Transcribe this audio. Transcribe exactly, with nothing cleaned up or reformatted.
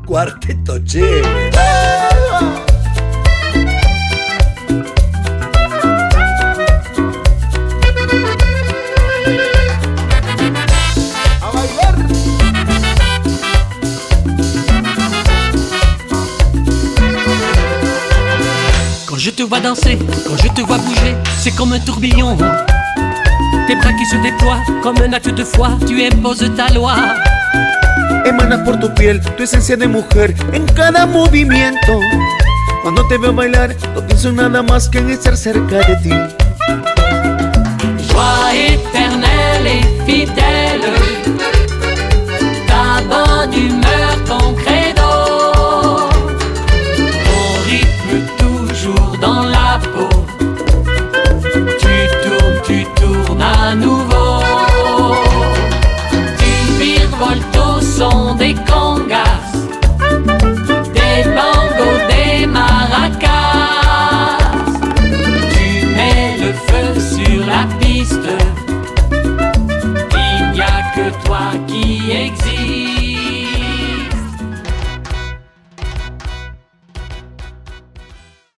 Cuarteto chévere. Quand je te vois danser, quand je te vois bouger, c'est comme un tourbillon. Tes bras qui se déploient comme un acte de foi, tu imposes ta loi. Emanas por tu piel, tu esencia de mujer en cada movimiento. Cuando te veo bailar, no pienso nada más que en estar cerca de ti. Joie éternelle et fidèle,